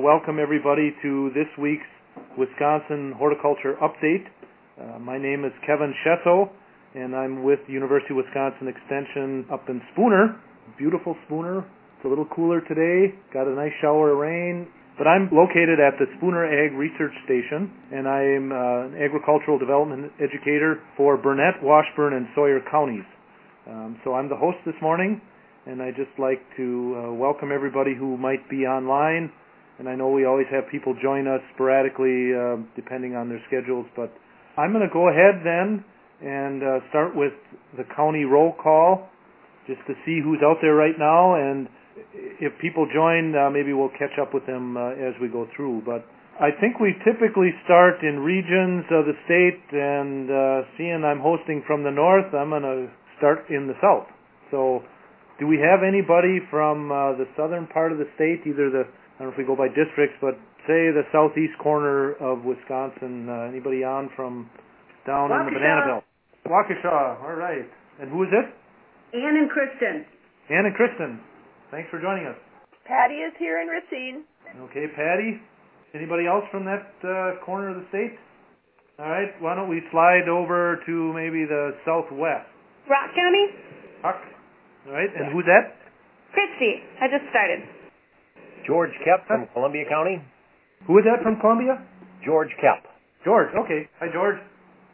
welcome everybody to this week's Wisconsin Horticulture Update. My name is Kevin Shesso, and I'm with University of Wisconsin Extension up in Spooner. Beautiful Spooner. It's a little cooler today. Got a nice shower of rain. But I'm located at the Spooner Ag Research Station, and I'm an agricultural development educator for Burnett, Washburn, and Sawyer counties. So I'm the host this morning, and I'd just like to welcome everybody who might be online. And I know we always have people join us sporadically depending on their schedules, but I'm going to go ahead then and start with the county roll call just to see who's out there right now, and if people join, maybe we'll catch up with them as we go through. But I think we typically start in regions of the state, and seeing I'm hosting from the north, I'm going to start in the south. So do we have anybody from the southern part of the state, either the, I don't know if we go by districts, but say the southeast corner of Wisconsin, anybody on from down in the Banana Belt? Waukesha, all right. And who is it? Ann and Kristen. Ann and Kristen, thanks for joining us. Patty is here in Racine. Okay, Patty. Anybody else from that corner of the state? All right, why don't we slide over to maybe the southwest? Rock County. Rock. All right, and who's that? Christy. I just started. George Kep from Columbia County. Who is that from Columbia? George Kep. George, okay. Hi, George.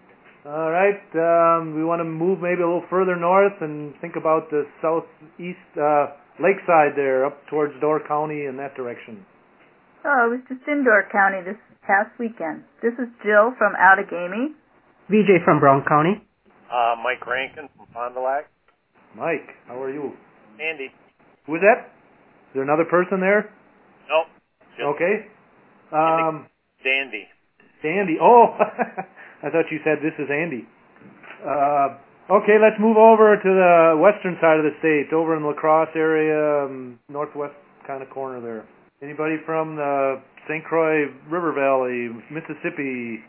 All right, we want to move maybe a little further north and think about the southeast lakeside there, up towards Door County in that direction. Oh, I was just in Door County this past weekend. This is Jill from Outagamie. VJ from Brown County. Mike Rankin from Fond du Lac. Mike, how are you? Andy. Who is that? Is there another person there? Nope. Okay. Dandy. Dandy. Oh, I thought you said this is Andy. Okay, let's move over to the western side of the state, over in La Crosse area, northwest kind of corner there. Anybody from the St. Croix River Valley, Mississippi?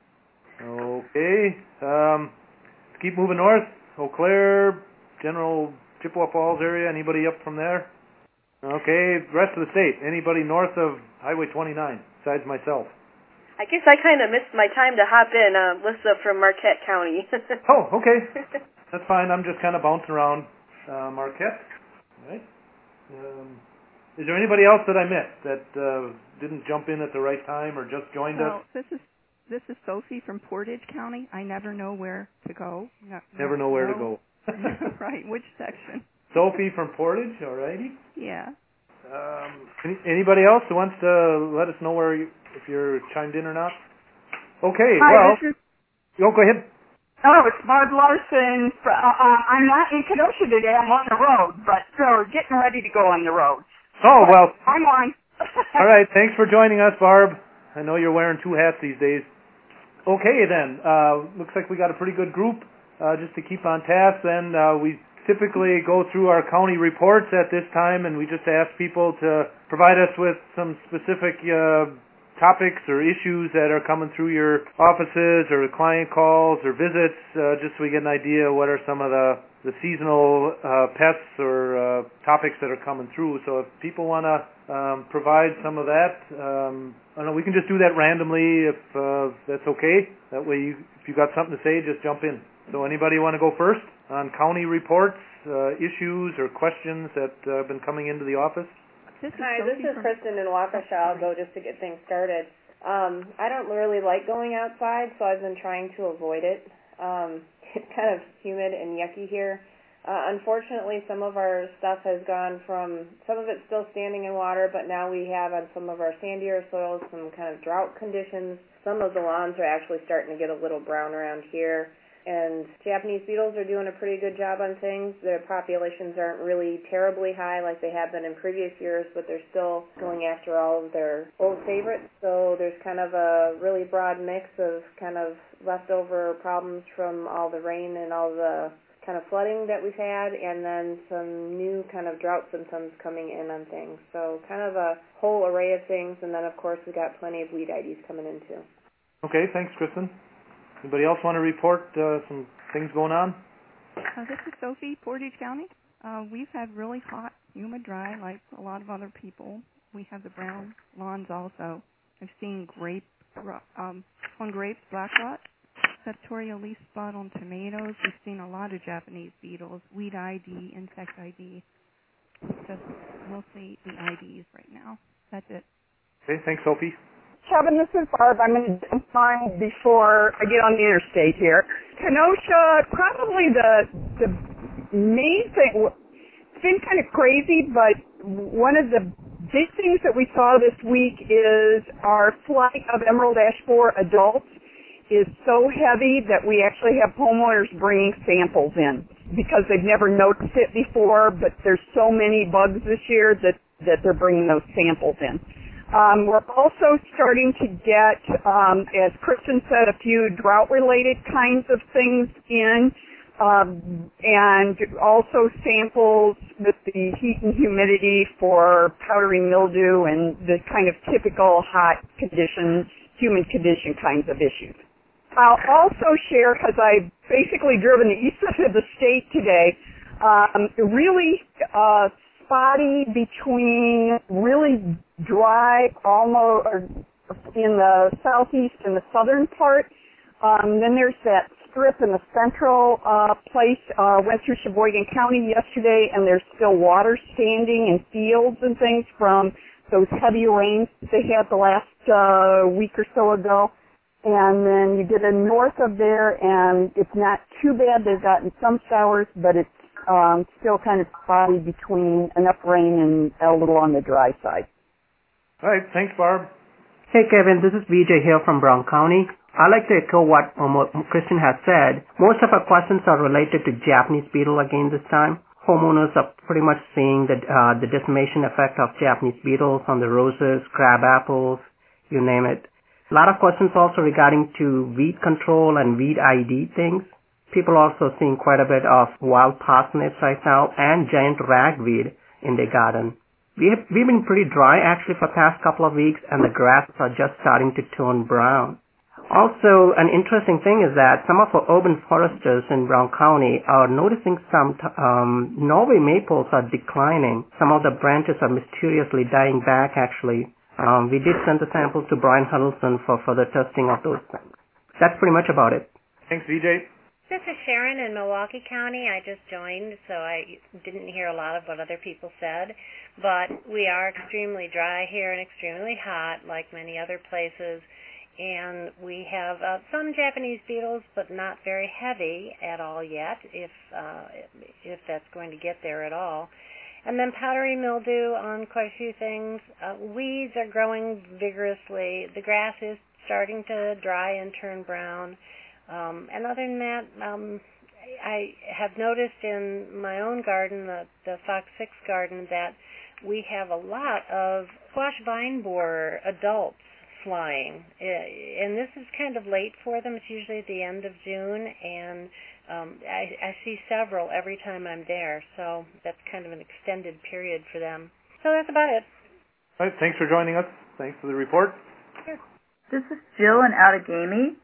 Okay. Let's keep moving north. Eau Claire, General Chippewa Falls area. Anybody up from there? Okay. Rest of the state. Anybody north of Highway 29 besides myself? I guess I kind of missed my time to hop in. Lisa from Marquette County. Oh, okay. That's fine. I'm just kind of bouncing around Marquette. All right. Is there anybody else that I missed that didn't jump in at the right time or just joined us? This is Sophie from Portage County. I never know where to go. Never know where to go. Right, which section? Sophie from Portage, all righty. Yeah. Anybody else who wants to let us know if you're chimed in or not? Okay, Hi, go ahead. Oh, it's Barb Larson. I'm not in Kenosha today. I'm on the road, but so getting ready to go on the road. Oh, well. I'm on. All right, thanks for joining us, Barb. I know you're wearing two hats these days. Okay, then. Looks like we got a pretty good group. Just to keep on task, then we typically go through our county reports at this time, and we just ask people to provide us with some specific topics or issues that are coming through your offices or client calls or visits, just so we get an idea what are some of the seasonal pests or topics that are coming through. So if people want to provide some of that, I don't know, we can just do that randomly if that's okay. That way, if you got something to say, just jump in. So anybody want to go first on county reports, issues, or questions that have been coming into the office? Hi, this is Kristen in Waukesha. I'll go just to get things started. I don't really like going outside, so I've been trying to avoid it. It's kind of humid and yucky here. Unfortunately, some of our stuff has gone from, some of it's still standing in water, but now we have on some of our sandier soils some kind of drought conditions. Some of the lawns are actually starting to get a little brown around here. And Japanese beetles are doing a pretty good job on things. Their populations aren't really terribly high like they have been in previous years, but they're still going after all of their old favorites. So there's kind of a really broad mix of kind of leftover problems from all the rain and all the kind of flooding that we've had, and then some new kind of drought symptoms coming in on things. So kind of a whole array of things, and then of course we've got plenty of weed IDs coming in too. Okay, thanks, Kristen. Anybody else want to report some things going on? This is Sophie, Portage County. We've had really hot, humid, dry, like a lot of other people. We have the brown lawns also. I've seen grapes, black rot, septoria leaf spot on tomatoes. We've seen a lot of Japanese beetles, weed ID, insect ID. Just mostly the IDs right now. That's it. Okay, thanks, Sophie. Kevin, this is Barb. I'm going to jump on before I get on the interstate here. Kenosha, probably the main thing, it's been kind of crazy, but one of the big things that we saw this week is our flight of Emerald Ash Borer adults is so heavy that we actually have homeowners bringing samples in because they've never noticed it before, but there's so many bugs this year that they're bringing those samples in. We're also starting to get, as Kristen said, a few drought-related kinds of things in, and also samples with the heat and humidity for powdery mildew and the kind of typical hot condition, humid condition kinds of issues. I'll also share, because I've basically driven the east side of the state today, really spotty between really dry, almost in the southeast and the southern part. Then there's that strip in the central place. Went through Sheboygan County yesterday, and there's still water standing in fields and things from those heavy rains they had the last week or so ago. And then you get north of there, and it's not too bad. They've gotten some showers, but it's still kind of spotty between enough rain and a little on the dry side. All right, thanks, Barb. Hey, Kevin, this is VJ here from Brown County. I'd like to echo what Kristen has said. Most of our questions are related to Japanese beetle again this time. Homeowners are pretty much seeing the decimation effect of Japanese beetles on the roses, crab apples, you name it. A lot of questions also regarding to weed control and weed ID things. People are also seeing quite a bit of wild parsnips right now and giant ragweed in their garden. We've been pretty dry actually for the past couple of weeks, and the grasses are just starting to turn brown. Also, an interesting thing is that some of our urban foresters in Brown County are noticing some Norway maples are declining. Some of the branches are mysteriously dying back actually. We did send the samples to Brian Huddleston for further testing of those things. That's pretty much about it. Thanks, VJ. This is Sharon in Milwaukee County. I just joined, so I didn't hear a lot of what other people said. But we are extremely dry here and extremely hot, like many other places. And we have some Japanese beetles, but not very heavy at all yet, if that's going to get there at all. And then powdery mildew on quite a few things. Weeds are growing vigorously. The grass is starting to dry and turn brown. And other than that, I have noticed in my own garden, the Fox 6 garden, that we have a lot of squash vine borer adults flying. And this is kind of late for them. It's usually at the end of June, and I see several every time I'm there, so that's kind of an extended period for them. So that's about it. All right, thanks for joining us. Thanks for the report. Sure. This is Jill in Outagamie.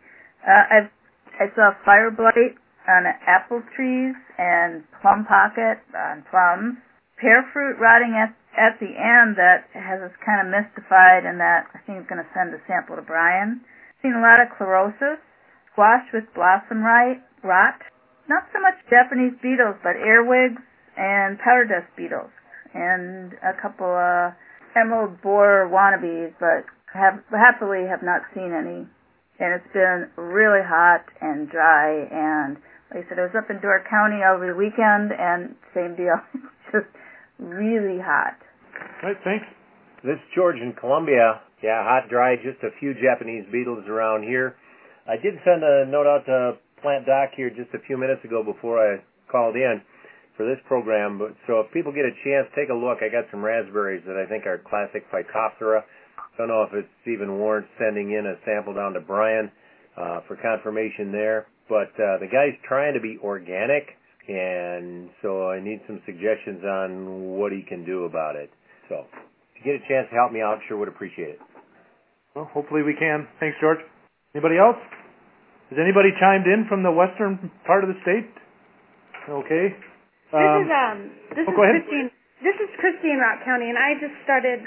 I saw fire blight on apple trees and plum pocket on plums. Pear fruit rotting at the end that has us kind of mystified, and that I think I'm going to send a sample to Brian. Seen a lot of chlorosis, squash with blossom rot. Not so much Japanese beetles, but earwigs and powder dust beetles, and a couple of emerald borer wannabes, but happily have not seen any. And it's been really hot and dry, and like I said, I was up in Door County over the weekend, and same deal. It's just really hot. All right, thanks. This is George in Columbia. Yeah, hot, dry, just a few Japanese beetles around here. I did send a note out to Plant Doc here just a few minutes ago before I called in for this program. But so if people get a chance, take a look. I got some raspberries that I think are classic Phytophthora. Don't know if it's even warrants sending in a sample down to Brian for confirmation there. But the guy's trying to be organic, and so I need some suggestions on what he can do about it. So if you get a chance to help me out, sure would appreciate it. Well, hopefully we can. Thanks, George. Anybody else? Has anybody chimed in from the western part of the state? Okay. This is go ahead. Christine. This is Christine, Rock County, and I just started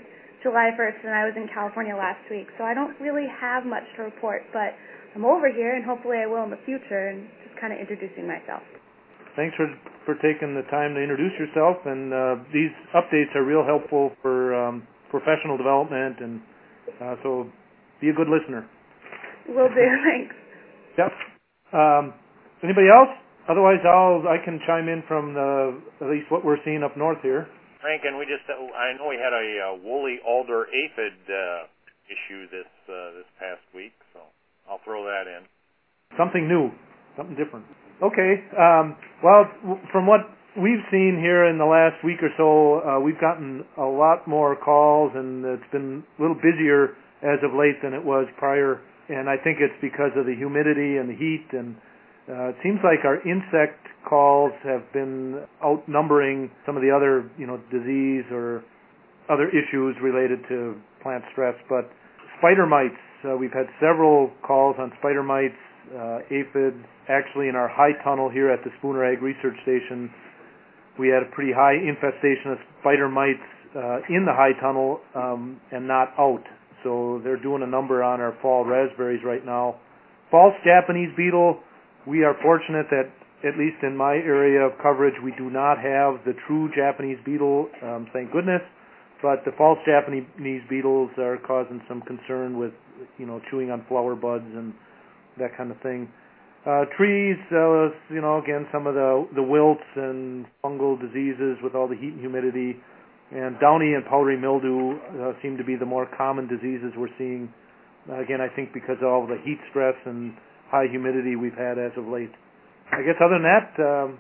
July 1st, and I was in California last week, so I don't really have much to report, but I'm over here, and hopefully I will in the future, and just kind of introducing myself. Thanks for taking the time to introduce yourself, and these updates are real helpful for professional development, and so be a good listener. Will do. Thanks. Yep. Anybody else? Otherwise, I can chime in from at least what we're seeing up north here. Rankin, I know we had a woolly alder aphid issue this past week, so I'll throw that in. Something new, something different. Okay. Well, from what we've seen here in the last week or so, we've gotten a lot more calls, and it's been a little busier as of late than it was prior. And I think it's because of the humidity and the heat, and it seems like our insect calls have been outnumbering some of the other, disease or other issues related to plant stress. But spider mites, we've had several calls on spider mites, aphids. Actually, in our high tunnel here at the Spooner Ag Research Station, we had a pretty high infestation of spider mites in the high tunnel and not out. So they're doing a number on our fall raspberries right now. False Japanese beetle, we are fortunate that, at least in my area of coverage, we do not have the true Japanese beetle, thank goodness. But the false Japanese beetles are causing some concern with, chewing on flower buds and that kind of thing. Trees, again, some of the wilts and fungal diseases with all the heat and humidity. And downy and powdery mildew seem to be the more common diseases we're seeing. Again, I think because of all the heat stress and high humidity we've had as of late. I guess other than that,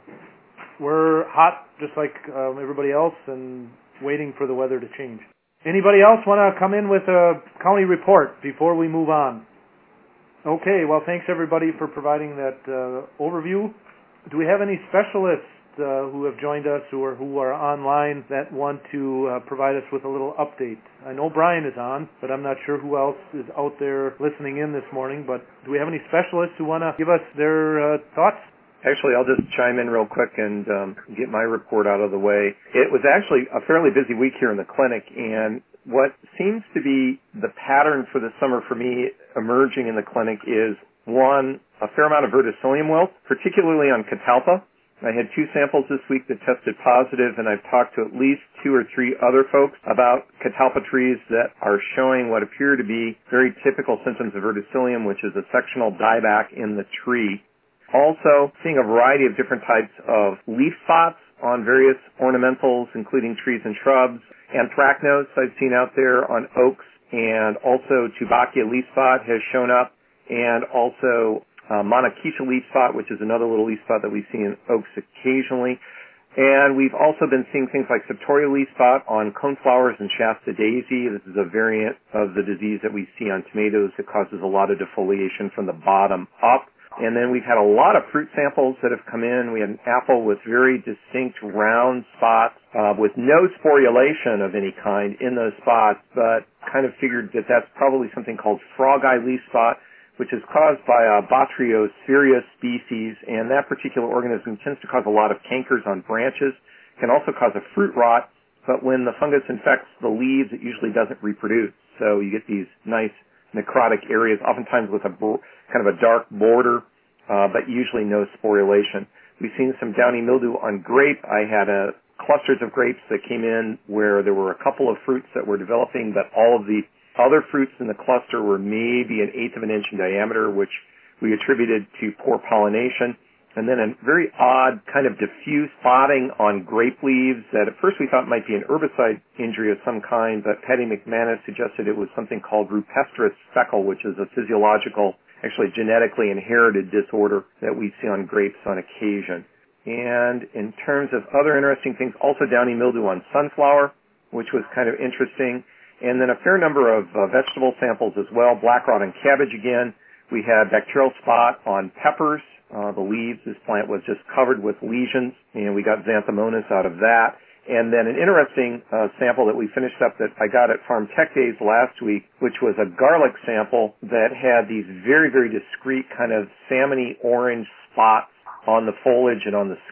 we're hot just like everybody else and waiting for the weather to change. Anybody else want to come in with a county report before we move on? Okay, well, thanks everybody for providing that overview. Do we have any specialists who have joined us or who are online that want to provide us with a little update? I know Brian is on, but I'm not sure who else is out there listening in this morning. But do we have any specialists who want to give us their thoughts? Actually, I'll just chime in real quick and get my report out of the way. It was actually a fairly busy week here in the clinic, and what seems to be the pattern for the summer for me emerging in the clinic is, one, a fair amount of verticillium wilt, particularly on catalpa. I had 2 samples this week that tested positive, and I've talked to at least 2 or 3 other folks about catalpa trees that are showing what appear to be very typical symptoms of verticillium, which is a sectional dieback in the tree. Also, seeing a variety of different types of leaf spots on various ornamentals, including trees and shrubs. Anthracnose I've seen out there on oaks, and also Tubacchia leaf spot has shown up, and also Monochaeta leaf spot, which is another little leaf spot that we see in oaks occasionally. And we've also been seeing things like Septoria leaf spot on coneflowers and Shasta daisy. This is a variant of the disease that we see on tomatoes that causes a lot of defoliation from the bottom up. And then we've had a lot of fruit samples that have come in. We had an apple with very distinct round spots with no sporulation of any kind in those spots, but kind of figured that that's probably something called frog eye leaf spot, which is caused by a Botryospherius species, and that particular organism tends to cause a lot of cankers on branches, can also cause a fruit rot, but when the fungus infects the leaves, it usually doesn't reproduce. So you get these nice necrotic areas, oftentimes with a kind of a dark border, but usually no sporulation. We've seen some downy mildew on grape. I had clusters of grapes that came in where there were a couple of fruits that were developing, but all of the other fruits in the cluster were maybe 1/8 of an inch in diameter, which we attributed to poor pollination. And then a very odd kind of diffuse spotting on grape leaves that at first we thought might be an herbicide injury of some kind, but Patty McManus suggested it was something called rupestris speckle, which is a physiological, actually genetically inherited disorder that we see on grapes on occasion. And in terms of other interesting things, also downy mildew on sunflower, which was kind of interesting. And then a fair number of vegetable samples as well, black rot on cabbage again. We had bacterial spot on peppers. The leaves, this plant was just covered with lesions, and we got Xanthomonas out of that. And then an interesting sample that we finished up that I got at Farm Tech Days last week, which was a garlic sample that had these very, very discrete kind of salmony orange spots on the foliage and on the scapes.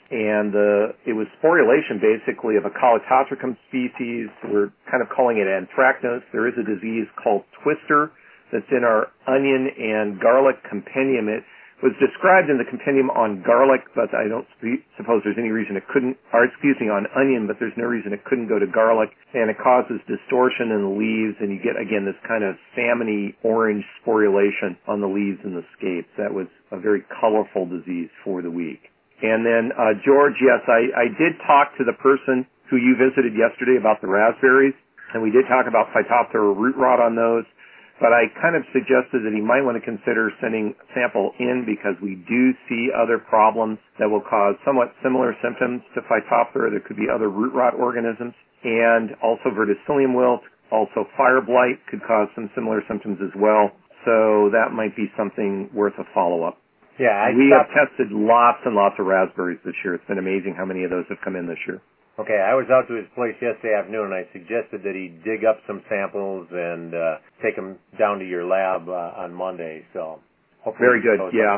And it was sporulation, basically, of a Calototricum species. We're kind of calling it anthracnose. There is a disease called twister that's in our onion and garlic compendium. It was described in the compendium on garlic, but I don't suppose there's any reason it couldn't, on onion, but there's no reason it couldn't go to garlic. And it causes distortion in the leaves, and you get, again, this kind of salmony orange sporulation on the leaves and the scapes. That was a very colorful disease for the week. And then, George, yes, I did talk to the person who you visited yesterday about the raspberries, and we did talk about Phytophthora root rot on those, but I kind of suggested that he might want to consider sending a sample in because we do see other problems that will cause somewhat similar symptoms to Phytophthora. There could be other root rot organisms, and also verticillium wilt, also fire blight could cause some similar symptoms as well, so that might be something worth a follow-up. Yeah, we have tested lots and lots of raspberries this year. It's been amazing how many of those have come in this year. Okay, I was out to his place yesterday afternoon, and I suggested that he dig up some samples and take them down to your lab on Monday. So hopefully very good. Yeah,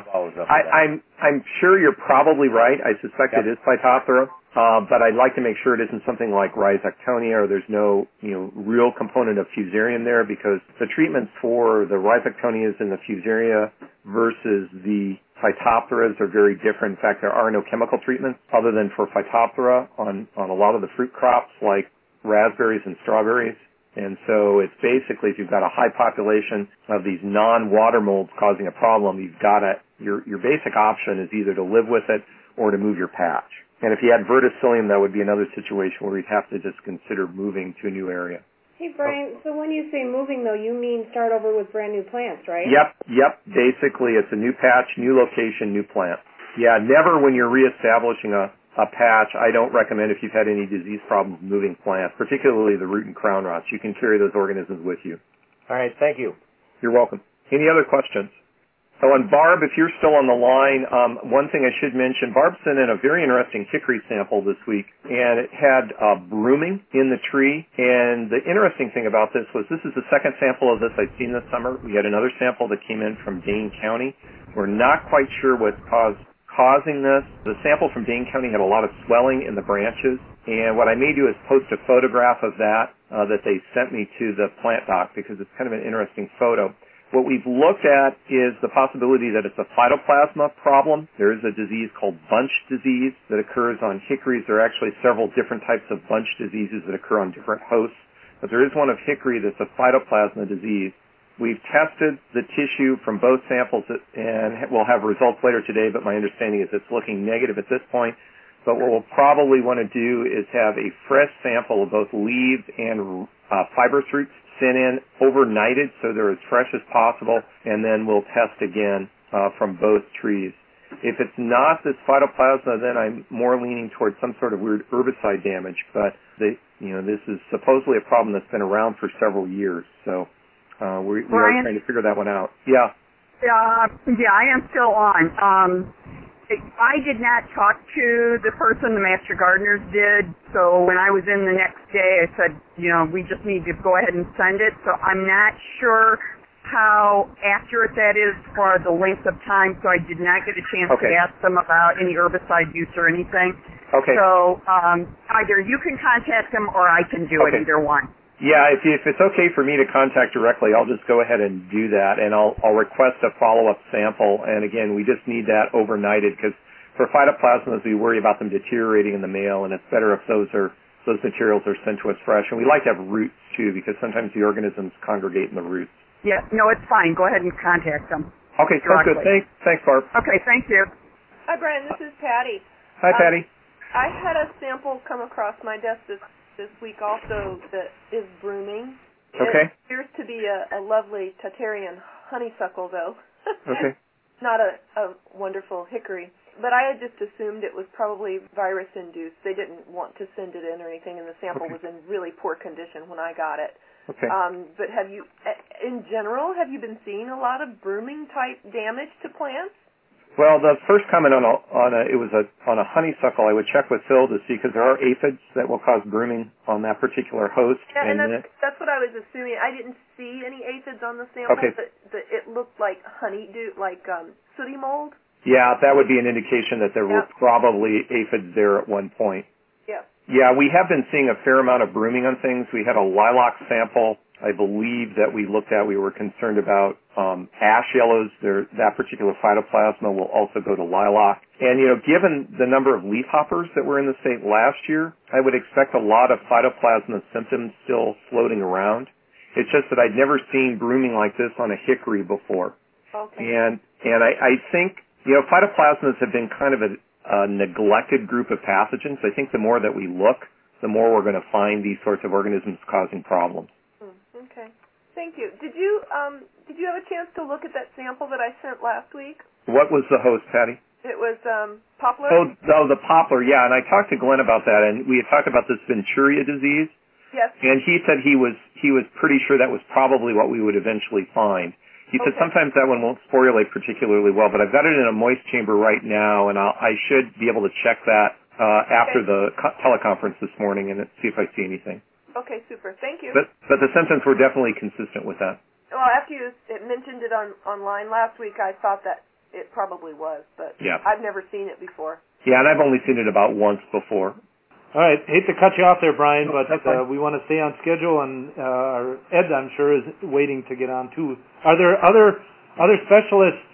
I'm sure you're probably right. I suspect it is Phytophthora, but I'd like to make sure it isn't something like Rhizoctonia, or there's no real component of Fusarium there, because the treatments for the Rhizoctonias and the Fusaria versus the Phytophthora are very different. In fact, there are no chemical treatments other than for Phytophthora on a lot of the fruit crops like raspberries and strawberries. And so it's basically, if you've got a high population of these non-water molds causing a problem, you've got your basic option is either to live with it or to move your patch. And if you had verticillium, that would be another situation where you'd have to just consider moving to a new area. Hey, Brian, so when you say moving, though, you mean start over with brand new plants, right? Yep. Basically, it's a new patch, new location, new plant. Yeah, never when you're reestablishing a patch, I don't recommend if you've had any disease problems moving plants, particularly the root and crown rots. You can carry those organisms with you. All right, thank you. You're welcome. Any other questions? Oh, and Barb, if you're still on the line, one thing I should mention, Barb sent in a very interesting hickory sample this week, and it had brooming in the tree. And the interesting thing about this was this is the second sample of this I've seen this summer. We had another sample that came in from Dane County. We're not quite sure what's causing this. The sample from Dane County had a lot of swelling in the branches, and what I may do is post a photograph of that they sent me to the plant doc, because it's kind of an interesting photo. What we've looked at is the possibility that it's a phytoplasma problem. There is a disease called bunch disease that occurs on hickories. There are actually several different types of bunch diseases that occur on different hosts, but there is one of hickory that's a phytoplasma disease. We've tested the tissue from both samples, and we'll have results later today, but my understanding is it's looking negative at this point. But what we'll probably want to do is have a fresh sample of both leaves and fibrous roots sent in overnighted so they're as fresh as possible, and then we'll test again from both trees. If it's not this phytoplasma, then I'm more leaning towards some sort of weird herbicide damage, but this is supposedly a problem that's been around for several years, so we are trying to figure that one out. Yeah. I am still on. I did not talk to the person the Master Gardeners did, so when I was in the next day, I said, we just need to go ahead and send it. So I'm not sure how accurate that is for the length of time, so I did not get a chance to ask them about any herbicide use or anything. Okay. So either you can contact them or I can do it, either one. Yeah, if it's okay for me to contact directly, I'll just go ahead and do that, and I'll request a follow-up sample. And again, we just need that overnighted, because for phytoplasmas, we worry about them deteriorating in the mail, and it's better if those materials are sent to us fresh. And we like to have roots too, because sometimes the organisms congregate in the roots. Yeah, no, it's fine. Go ahead and contact them. Okay, sounds good. Thanks, Barb. Okay, thank you. Hi, Brian. This is Patty. Hi, Patty. I had a sample come across my desk this week also that is brooming. Okay. It appears to be a lovely Tatarian honeysuckle, though. Okay. Not a wonderful hickory. But I had just assumed it was probably virus-induced. They didn't want to send it in or anything, and the sample was in really poor condition when I got it. Okay. But in general, have you been seeing a lot of brooming-type damage to plants? Well, the first comment on a honeysuckle, I would check with Phil to see, because there are aphids that will cause brooming on that particular host. Yeah, and that's what I was assuming. I didn't see any aphids on the sample, but it looked like honeydew, like sooty mold. Yeah, that would be an indication that there were probably aphids there at one point. Yeah. Yeah, we have been seeing a fair amount of brooming on things. We had a lilac sample, I believe, that we looked at. We were concerned about ash yellows. That particular phytoplasma will also go to lilac. And, given the number of leafhoppers that were in the state last year, I would expect a lot of phytoplasma symptoms still floating around. It's just that I'd never seen brooming like this on a hickory before. Okay. And I think, phytoplasmas have been kind of a neglected group of pathogens. I think the more that we look, the more we're going to find these sorts of organisms causing problems. Okay. Thank you. Did you have a chance to look at that sample that I sent last week? What was the host, Patty? It was poplar. Oh, the poplar, yeah. And I talked to Glenn about that, and we had talked about this Venturi disease. Yes. And he said he was pretty sure that was probably what we would eventually find. He said sometimes that one won't sporulate particularly well, but I've got it in a moist chamber right now, and I should be able to check that after the teleconference this morning and see if I see anything. Okay, super. Thank you. But the symptoms were definitely consistent with that. Well, after you mentioned it online last week, I thought that it probably was, but I've never seen it before. Yeah, and I've only seen it about once before. All right, hate to cut you off there, Brian, but we want to stay on schedule, and Ed, I'm sure, is waiting to get on too. Are there other specialists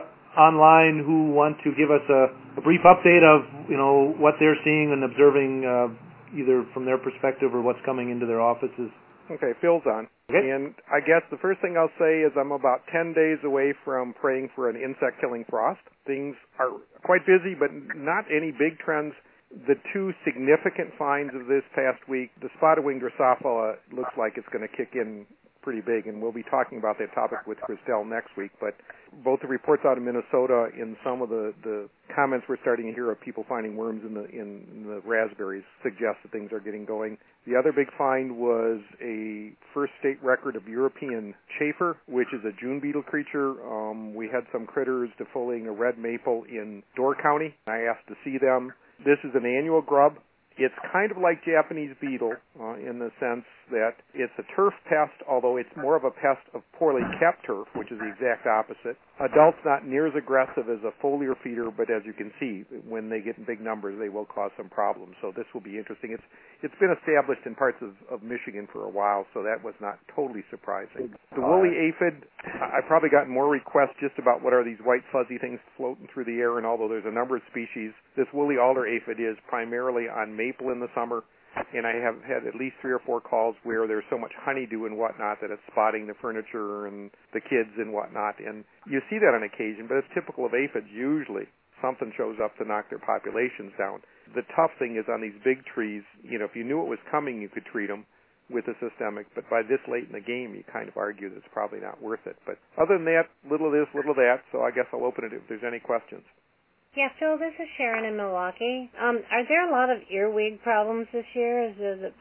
online who want to give us a brief update of what they're seeing and observing, either from their perspective or what's coming into their offices? Okay, Phil's on. Okay. And I guess the first thing I'll say is I'm about 10 days away from praying for an insect-killing frost. Things are quite busy, but not any big trends. The two significant finds of this past week, the spotted-winged Drosophila looks like it's going to kick in pretty big, and we'll be talking about that topic with Christelle next week. But both the reports out of Minnesota and some of the comments we're starting to hear of people finding worms in the raspberries suggest that things are getting going. The other big find was a first state record of European chafer, which is a June beetle creature. We had some critters defoliating a red maple in Door County. I asked to see them. This is an annual grub. It's kind of like Japanese beetle in the sense that it's a turf pest, although it's more of a pest of poorly kept turf, which is the exact opposite. Adults not near as aggressive as a foliar feeder, but as you can see, when they get in big numbers, they will cause some problems. So this will be interesting. It's been established in parts of Michigan for a while, so that was not totally surprising. The woolly aphid, I've probably gotten more requests just about what are these white fuzzy things floating through the air, and although there's a number of species, this woolly alder aphid is primarily on maple in the summer, and I have had at least 3 or 4 calls where there's so much honeydew and whatnot that it's spotting the furniture and the kids and whatnot. And you see that on occasion, but it's typical of aphids. Usually something shows up to knock their populations down. The tough thing is on these big trees, if you knew it was coming, you could treat them with a systemic, but by this late in the game, you kind of argue that it's probably not worth it. But other than that, little of this, little of that, so I guess I'll open it if there's any questions. Yeah, Phil, this is Sharon in Milwaukee. Are there a lot of earwig problems this year? Is it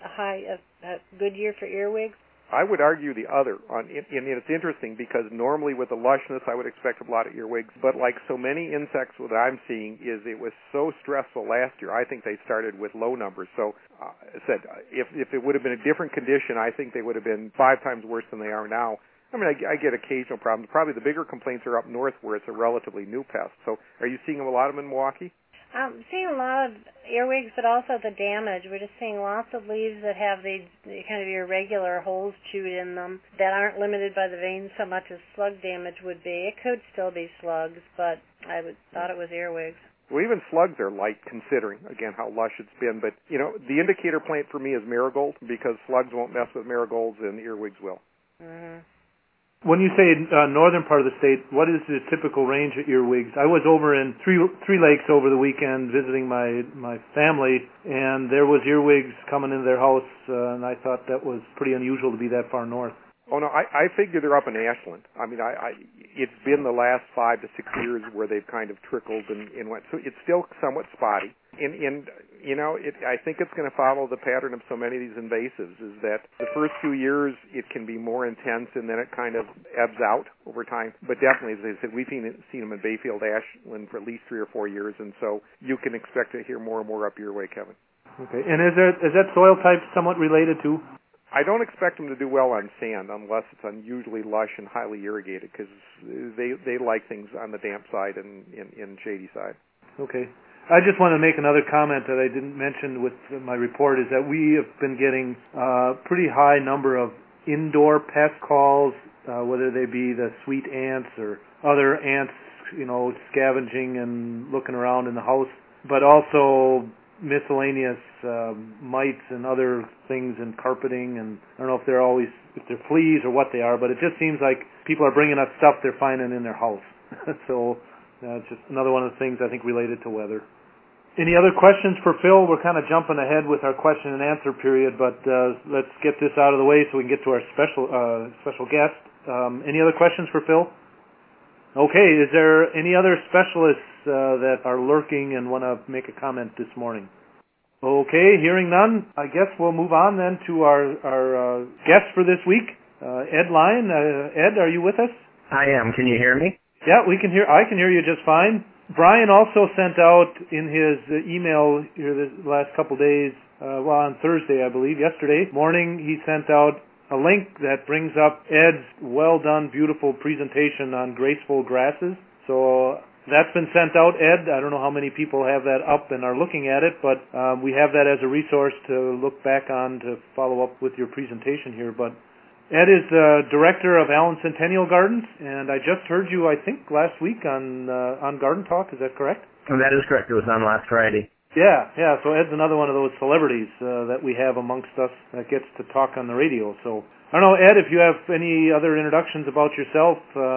a good year for earwigs? I would argue the other. And it's interesting because normally with the lushness, I would expect a lot of earwigs. But like so many insects, what I'm seeing is it was so stressful last year. I think they started with low numbers. So I said if it would have been a different condition, I think they would have been 5 times worse than they are now. I mean, I get occasional problems. Probably the bigger complaints are up north where it's a relatively new pest. So are you seeing a lot of them in Milwaukee? I'm seeing a lot of earwigs, but also the damage. We're just seeing lots of leaves that have the kind of irregular holes chewed in them that aren't limited by the veins so much as slug damage would be. It could still be slugs, but I thought it was earwigs. Well, even slugs are light considering, again, how lush it's been. But, the indicator plant for me is marigold because slugs won't mess with marigolds and earwigs will. Mm-hmm. When you say northern part of the state, what is the typical range of earwigs? I was over in Three Lakes over the weekend visiting my family, and there was earwigs coming into their house, and I thought that was pretty unusual to be that far north. Oh, no, I figure they're up in Ashland. I mean, it's been the last 5 to 6 years where they've kind of trickled and went. So it's still somewhat spotty. And I think it's going to follow the pattern of so many of these invasives, is that the first few years it can be more intense and then it kind of ebbs out over time. But definitely, as I said, we've seen them in Bayfield, Ashland for at least 3 or 4 years, and so you can expect to hear more and more up your way, Kevin. Okay. And is that soil type somewhat related to? I don't expect them to do well on sand unless it's unusually lush and highly irrigated, because they like things on the damp side and in shady side. Okay. I just want to make another comment that I didn't mention with my report, is that we have been getting a pretty high number of indoor pest calls, whether they be the sweet ants or other ants, scavenging and looking around in the house, but also miscellaneous mites and other things in carpeting, and I don't know if they're fleas or what they are, but it just seems like people are bringing us stuff they're finding in their house. So it's just another one of the things I think related to weather. Any other questions for Phil? We're kind of jumping ahead with our question and answer period, but let's get this out of the way so we can get to our special guest. Any other questions for Phil? Okay, is there any other specialists that are lurking and want to make a comment this morning? Okay, hearing none, I guess we'll move on then to our guest for this week, Ed Lyon. Ed, are you with us? I am. Can you hear me? Yeah, I can hear you just fine. Brian also sent out in his email here the last couple days, on Thursday, I believe, yesterday morning, he sent out a link that brings up Ed's well-done, beautiful presentation on graceful grasses. So that's been sent out, Ed. I don't know how many people have that up and are looking at it, but we have that as a resource to look back on to follow up with your presentation here. But Ed is the director of Allen Centennial Gardens, and I just heard you, I think, last week on Garden Talk. Is that correct? That is correct. It was on last Friday. Yeah. So Ed's another one of those celebrities that we have amongst us that gets to talk on the radio. So I don't know, Ed, if you have any other introductions about yourself.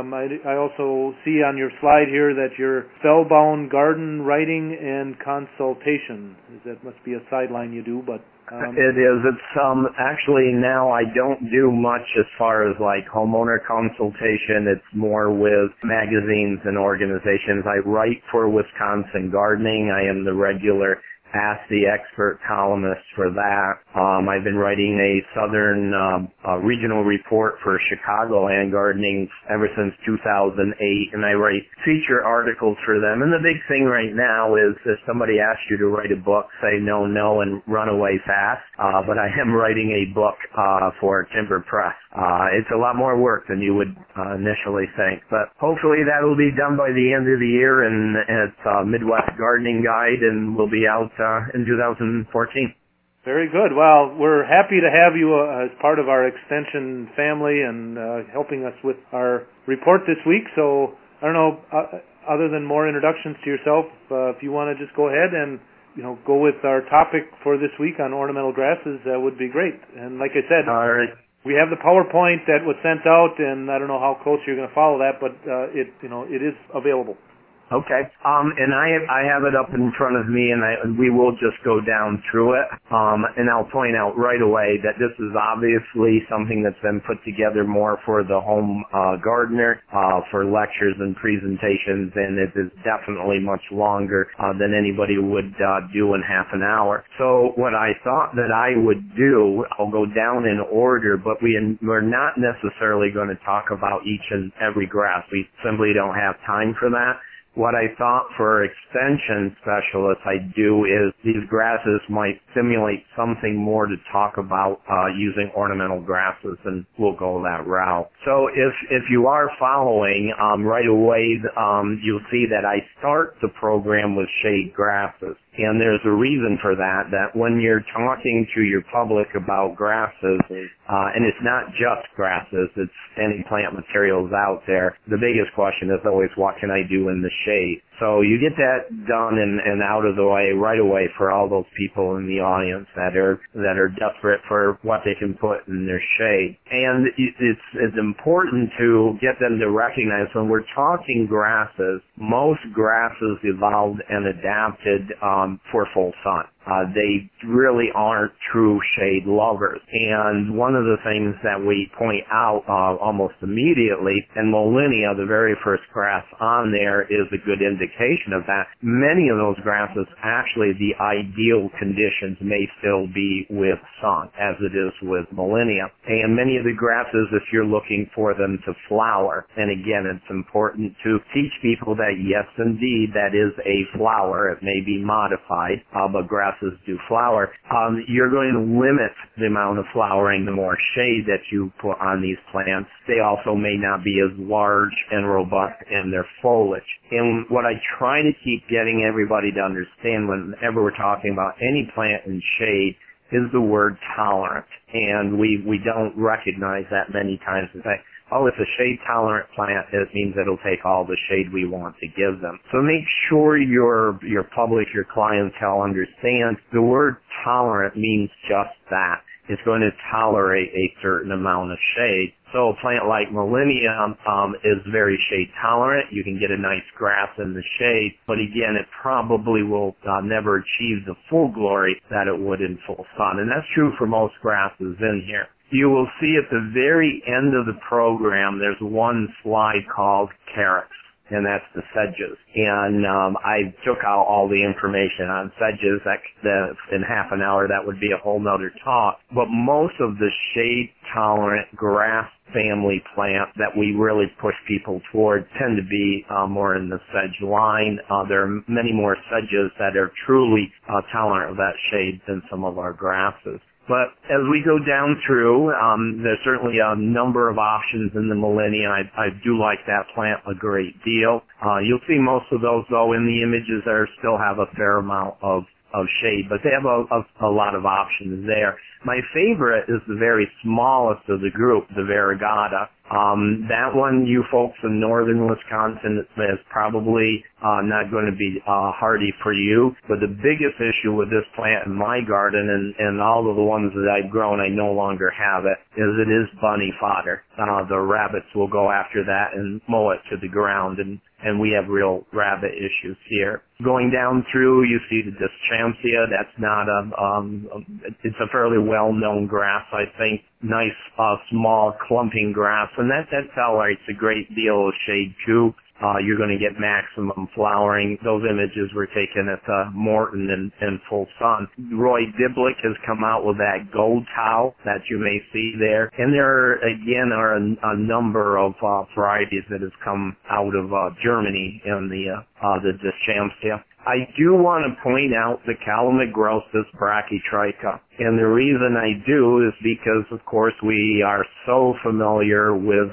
I also see on your slide here that you're spellbound garden writing and consultation. That must be a sideline you do, but it is. It's actually now I don't do much as far as like homeowner consultation. It's more with magazines and organizations. I write for Wisconsin Gardening. I am the regular Ask the Expert columnist for that. I've been writing a southern regional report for Chicagoland Gardening ever since 2008, and I write feature articles for them. And the big thing right now is if somebody asks you to write a book, say no, and run away fast. But I am writing a book for Timber Press. It's a lot more work than you would initially think, but hopefully that will be done by the end of the year, and it's Midwest Gardening Guide, and will be out in 2014. Very good. Well, we're happy to have you as part of our extension family and helping us with our report this week. So I don't know, other than more introductions to yourself, if you want to just go ahead and go with our topic for this week on ornamental grasses, that would be great. And like I said, all right, we have the PowerPoint that was sent out, and I don't know how close you're going to follow that, but it is available. Okay. And I have it up in front of me, and we will just go down through it. And I'll point out right away that this is obviously something that's been put together more for the home gardener, for lectures and presentations, and it is definitely much longer than anybody would do in half an hour. So what I thought that I would do, I'll go down in order, but we're not necessarily going to talk about each and every grass. We simply don't have time for that. What I thought for extension specialists I'd do is these grasses might stimulate something more to talk about using ornamental grasses, and we'll go that route. So if you are following, right away you'll see that I start the program with shade grasses. And there's a reason for that when you're talking to your public about grasses, and it's not just grasses, it's any plant materials out there, the biggest question is always, what can I do in the shade? So you get that done and out of the way right away for all those people in the audience that are desperate for what they can put in their shade. And it's important to get them to recognize when we're talking grasses, most grasses evolved and adapted for full sun. They really aren't true shade lovers. And one of the things that we point out almost immediately, and Molinia, the very first grass on there, is a good indication of that. Many of those grasses, actually the ideal conditions may still be with sun, as it is with Molinia. And many of the grasses, if you're looking for them to flower, and again, it's important to teach people that yes, indeed, that is a flower. It may be modified, but grass grasses do flower, you're going to limit the amount of flowering the more shade that you put on these plants. They also may not be as large and robust in their foliage. And what I try to keep getting everybody to understand whenever we're talking about any plant in shade is the word tolerant. And we don't recognize that many times. In fact, it's a shade-tolerant plant. It means it'll take all the shade we want to give them. So make sure your public, your clientele understands the word tolerant means just that. It's going to tolerate a certain amount of shade. So a plant like Millennium is very shade tolerant. You can get a nice grass in the shade, but again, it probably will never achieve the full glory that it would in full sun. And that's true for most grasses in here. You will see at the very end of the program, there's one slide called carrots, and that's the sedges. And I took out all the information on sedges. In half an hour, that would be a whole nother talk. But most of the shade-tolerant grass family plant that we really push people toward tend to be more in the sedge line. There are many more sedges that are truly tolerant of that shade than some of our grasses. But as we go down through, there's certainly a number of options in the Millennia. I do like that plant a great deal. You'll see most of those, though, in the images there still have a fair amount of shade, but they have a lot of options there. My favorite is the very smallest of the group, the variegata. That one, you folks in northern Wisconsin, is probably not going to be hardy for you. But the biggest issue with this plant in my garden, and all of the ones that I've grown, I no longer have it is bunny fodder. The rabbits will go after that and mow it to the ground, and we have real rabbit issues here. Going down through, you see the Dischampsia. That's not it's a fairly well-known grass, I think. Nice, small, clumping grass, and that tolerates a great deal of shade, too. You're going to get maximum flowering. Those images were taken at Morton in full sun. Roy Diblick has come out with that gold towel that you may see there. And there, again, are a number of varieties that have come out of Germany in the Dischampsia. I do want to point out the Calamagrostis brachytricha. And the reason I do is because, of course, we are so familiar with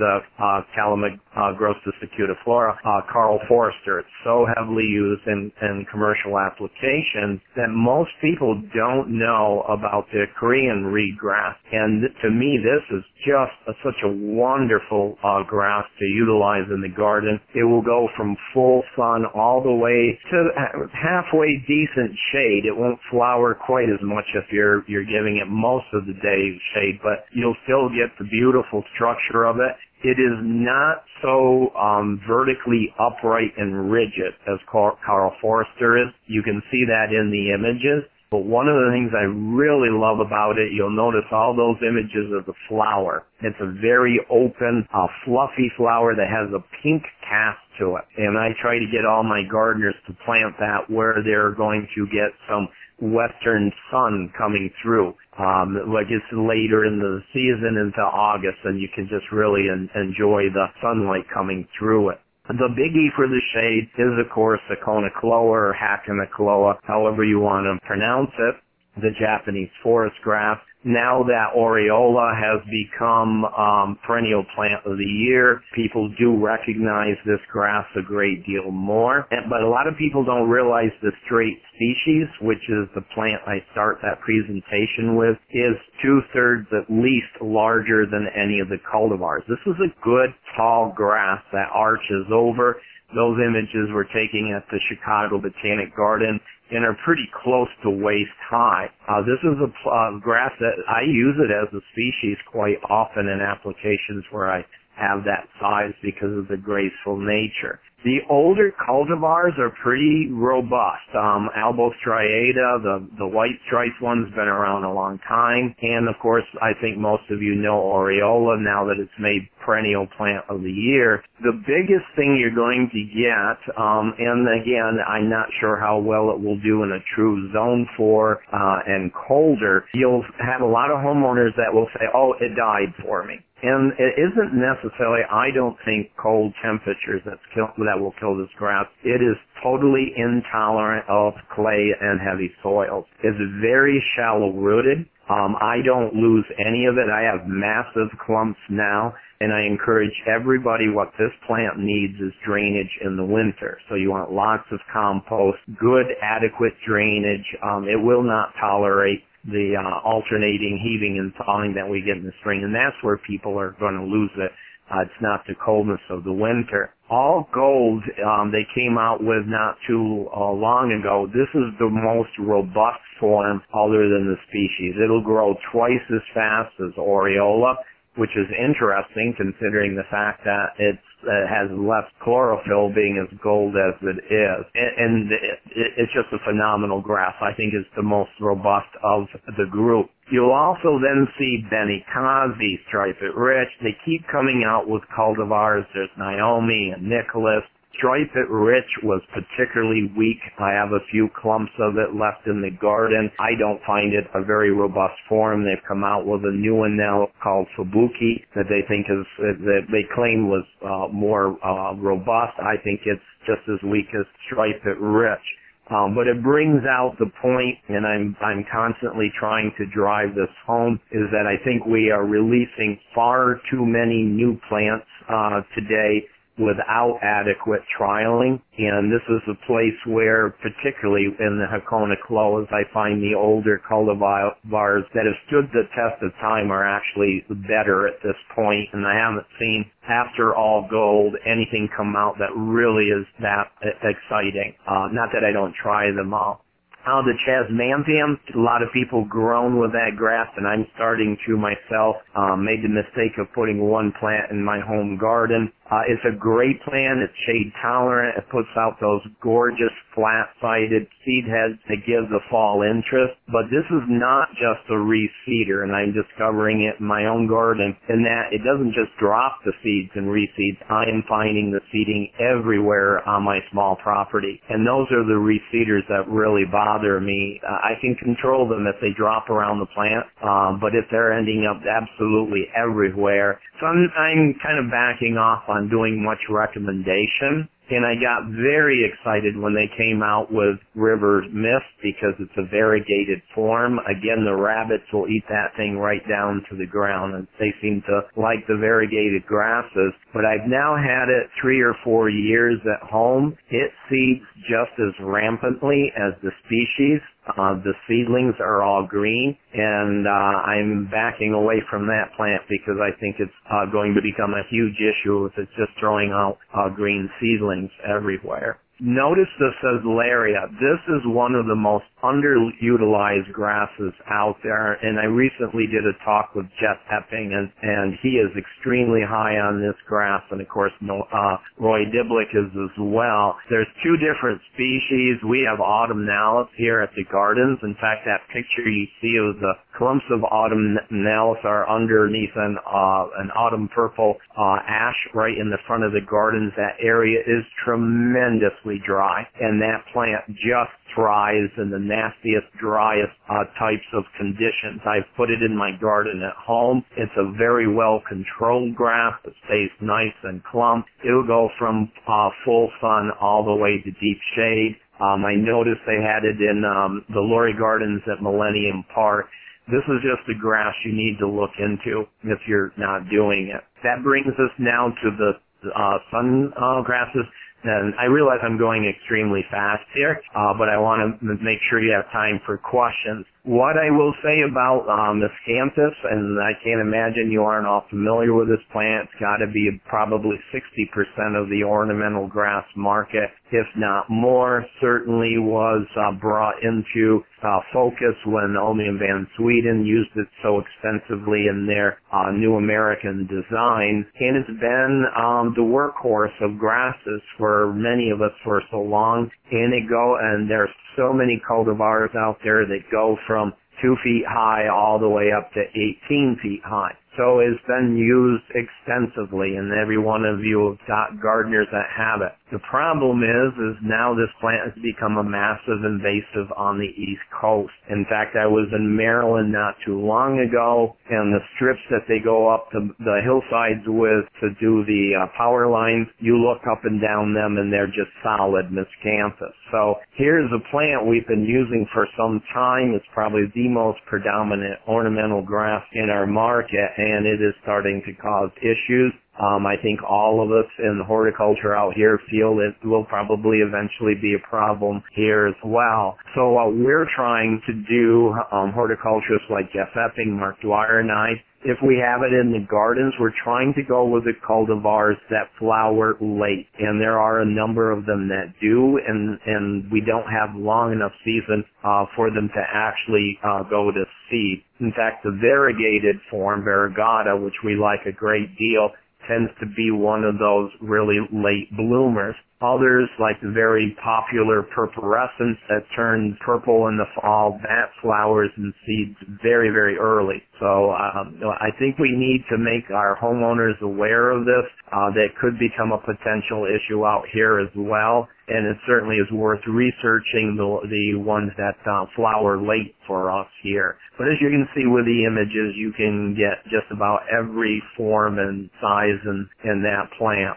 Calamagrostis acutiflora. Carl Forster, it's so heavily used in commercial applications that most people don't know about the Korean reed grass. And to me, this is just such a wonderful grass to utilize in the garden. It will go from full sun all the way to halfway decent shade. It won't flower quite as much if you're giving it most of the day shade, but you'll still get the beautiful structure of it. It is not so vertically upright and rigid as Carl Forster is. You can see that in the images. But one of the things I really love about it, you'll notice all those images of the flower. It's a very open, fluffy flower that has a pink cast to it. And I try to get all my gardeners to plant that where they're going to get some western sun coming through. Like it's later in the season into August, and you can just really enjoy the sunlight coming through it. The biggie for the shade is, of course, the Conocloa or Hakanakloa, however you want to pronounce it, the Japanese forest grass. Now that Aureola has become perennial plant of the year, people do recognize this grass a great deal more. But a lot of people don't realize the straight species, which is the plant I start that presentation with, is 2/3 at least larger than any of the cultivars. This is a good tall grass that arches over. Those images we're taking at the Chicago Botanic Garden and are pretty close to waist high. This is a grass that I use it as a species quite often in applications where I have that size because of the graceful nature. The older cultivars are pretty robust. Albostriata, the white striped one's been around a long time. And of course, I think most of you know Aureola now that it's made perennial plant of the year. The biggest thing you're going to get, and again, I'm not sure how well it will do in a true zone 4 and colder, you'll have a lot of homeowners that will say, oh, it died for me. And it isn't necessarily, I don't think, cold temperatures that will kill this grass. It is totally intolerant of clay and heavy soils. It's very shallow rooted. I don't lose any of it. I have massive clumps now, and I encourage everybody, what this plant needs is drainage in the winter. So you want lots of compost, good adequate drainage. It will not tolerate the alternating heaving and thawing that we get in the spring, and that's where people are going to lose it. It's not the coldness of the winter. All gold, they came out with not too long ago. This is the most robust form other than the species. It'll grow twice as fast as Aureola, which is interesting considering the fact that it has less chlorophyll being as gold as it is. And it's just a phenomenal grass. I think it's the most robust of the group. You'll also then see Benghazi, Stripe-It Rich. They keep coming out with cultivars. There's Naomi and Nicholas. Stripe-It Rich was particularly weak. I have a few clumps of it left in the garden. I don't find it a very robust form. They've come out with a new one now called Fubuki that they think that they claim was more robust. I think it's just as weak as Stripe-It Rich. But it brings out the point, and I'm constantly trying to drive this home, is that I think we are releasing far too many new plants today without adequate trialing. And this is a place where, particularly in the Hakona Close, I find the older cultivars that have stood the test of time are actually better at this point. And I haven't seen, after All Gold, anything come out that really is that exciting. Not that I don't try them all. The Chasmanthium, a lot of people grown with that grass, and I'm starting to myself. Made the mistake of putting one plant in my home garden. It's a great plant. It's shade tolerant. It puts out those gorgeous flat-sided seed heads that give the fall interest. But this is not just a reseeder, and I'm discovering it in my own garden, in that it doesn't just drop the seeds and reseeds. I am finding the seeding everywhere on my small property. And those are the reseeders that really bother me. I can control them if they drop around the plant, but if they're ending up absolutely everywhere. So I'm kind of backing off on doing much recommendation. And I got very excited when they came out with River Mist because it's a variegated form. Again, the rabbits will eat that thing right down to the ground, and they seem to like the variegated grasses. But I've now had it 3 or 4 years at home. It seeds just as rampantly as the species. The seedlings are all green, and I'm backing away from that plant because I think it's going to become a huge issue if it's just throwing out green seedlings everywhere. Notice the Ceslaria. This is one of the most underutilized grasses out there, and I recently did a talk with Jeff Epping, and he is extremely high on this grass, and of course Roy Diblick is as well. There's 2 different species. We have autumnalis here at the gardens. In fact, that picture you see of the clumps of autumnalis are underneath an autumn purple ash right in the front of the gardens. That area is tremendously dry, and that plant just thrives in the nastiest, driest types of conditions. I've put it in my garden at home. It's a very well-controlled grass. It stays nice and clump. It'll go from full sun all the way to deep shade. I noticed they had it in the Laurie Gardens at Millennium Park. This is just a grass you need to look into if you're not doing it. That brings us now to the sun grasses. And I realize I'm going extremely fast here, but I want to make sure you have time for questions. What I will say about Miscanthus, and I can't imagine you aren't all familiar with this plant, it's got to be probably 60% of the ornamental grass market, if not more. Certainly was brought into focus when Omi and Van Sweden used it so extensively in their New American design. And it's been the workhorse of grasses for many of us for so long. And there's so many cultivars out there that go from 2 feet high all the way up to 18 feet high. So it's been used extensively, and every one of you have got gardeners that have it. The problem is now this plant has become a massive invasive on the East Coast. In fact, I was in Maryland not too long ago, and the strips that they go up the hillsides with to do the power lines, you look up and down them and they're just solid miscanthus. So here's a plant we've been using for some time. It's probably the most predominant ornamental grass in our market, and it is starting to cause issues. I think all of us in horticulture out here feel it will probably eventually be a problem here as well. So what we're trying to do, horticulturists like Jeff Epping, Mark Dwyer, and I, if we have it in the gardens, we're trying to go with the cultivars that flower late. And there are a number of them that do, and we don't have long enough season for them to actually go to seed. In fact, the variegated form, variegata, which we like a great deal, tends to be one of those really late bloomers. Others, like the very popular purpurescence that turns purple in the fall, that flowers and seeds very, very early. So I think we need to make our homeowners aware of this. That could become a potential issue out here as well. And it certainly is worth researching the ones that flower late for us here. But as you can see with the images, you can get just about every form and size in that plant.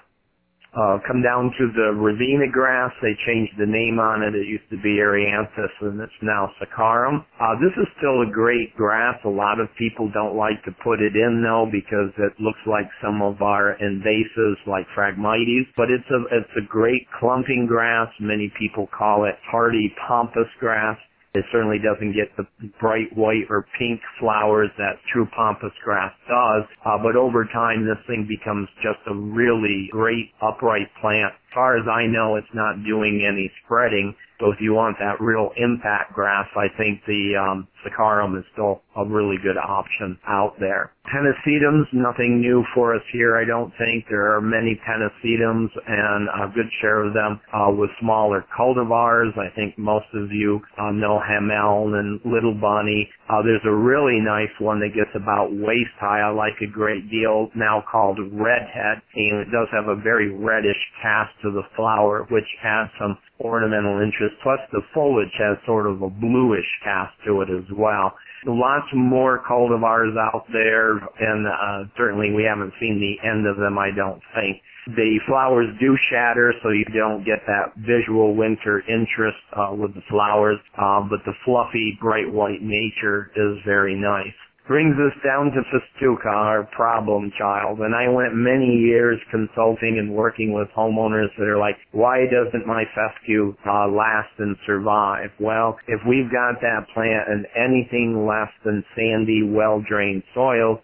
Come down to the Ravina grass. They changed the name on it. It used to be Erianthus, and it's now Saccharum. This is still a great grass. A lot of people don't like to put it in, though, because it looks like some of our invasives like Phragmites. But it's a great clumping grass. Many people call it hardy pampas grass. It certainly doesn't get the bright white or pink flowers that true pampas grass does, but over time this thing becomes just a really great upright plant. As far as I know, it's not doing any spreading, so if you want that real impact grass, I think the Saccharum is still a really good option out there. Pennisedums, nothing new for us here, I don't think. There are many pennisedums, and a good share of them with smaller cultivars. I think most of you know Hamel and Little Bunny. There's a really nice one that gets about waist high. I like a great deal now, called Redhead, and it does have a very reddish cast to the flower, which has some ornamental interest. Plus the foliage has sort of a bluish cast to it as well. Lots more cultivars out there, and certainly we haven't seen the end of them, I don't think. The flowers do shatter, so you don't get that visual winter interest with the flowers, but the fluffy, bright white nature is very nice. Brings us down to Festuca, our problem child. And I went many years consulting and working with homeowners that are like, why doesn't my fescue last and survive? Well, if we've got that plant in anything less than sandy, well-drained soil,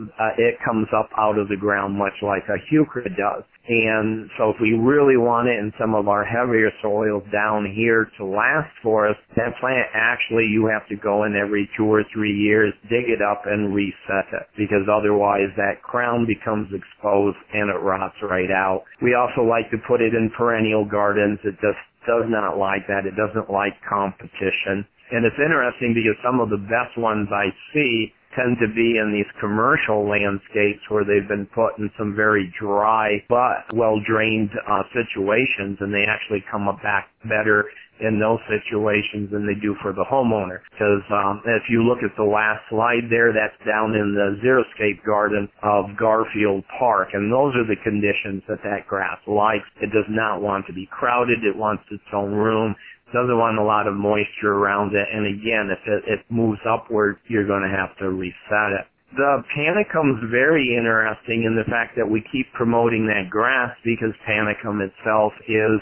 it comes up out of the ground much like a heuchera does. And so if we really want it in some of our heavier soils down here to last for us, that plant actually you have to go in every 2 or 3 years, dig it up and reset it, because otherwise that crown becomes exposed and it rots right out. We also like to put it in perennial gardens. It just does not like that. It doesn't like competition. And it's interesting because some of the best ones I see tend to be in these commercial landscapes where they've been put in some very dry but well-drained situations, and they actually come back better in those situations than they do for the homeowner. Because if you look at the last slide there, that's down in the xeriscape garden of Garfield Park, and those are the conditions that grass likes. It does not want to be crowded. It wants its own room. Doesn't want a lot of moisture around it, and again, if it moves upward, you're going to have to reset it. The panicum's very interesting in the fact that we keep promoting that grass because panicum itself is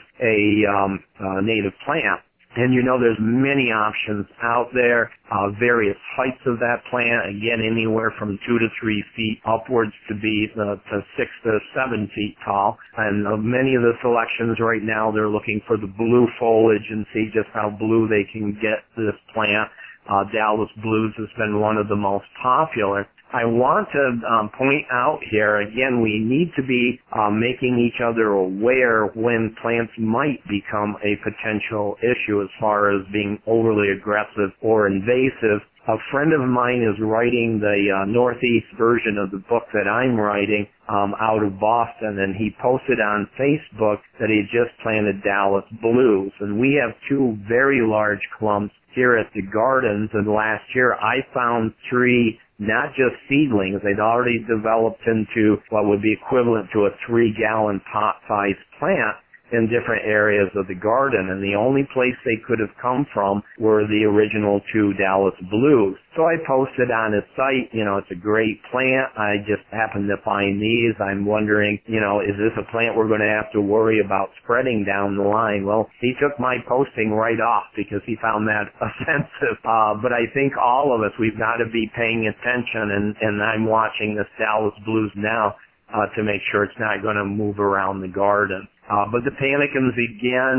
a native plant. And you know there's many options out there, various heights of that plant, again anywhere from 2 to 3 feet upwards to be to 6 to 7 feet tall. And many of the selections right now, they're looking for the blue foliage and see just how blue they can get this plant. Dallas Blues has been one of the most popular. I want to point out here, again, we need to be making each other aware when plants might become a potential issue as far as being overly aggressive or invasive. A friend of mine is writing the Northeast version of the book that I'm writing out of Boston, and he posted on Facebook that he just planted Dallas Blues. And we have two very large clumps here at the gardens, and last year I found three, not just seedlings, they'd already developed into what would be equivalent to a 3-gallon pot-sized plant in different areas of the garden, and the only place they could have come from were the original two Dallas Blues. So I posted on his site, it's a great plant. I just happened to find these. I'm wondering, is this a plant we're going to have to worry about spreading down the line? Well, he took my posting right off because he found that offensive. But I think all of us, we've got to be paying attention, and I'm watching this Dallas Blues now to make sure it's not going to move around the garden. But the panicums, again,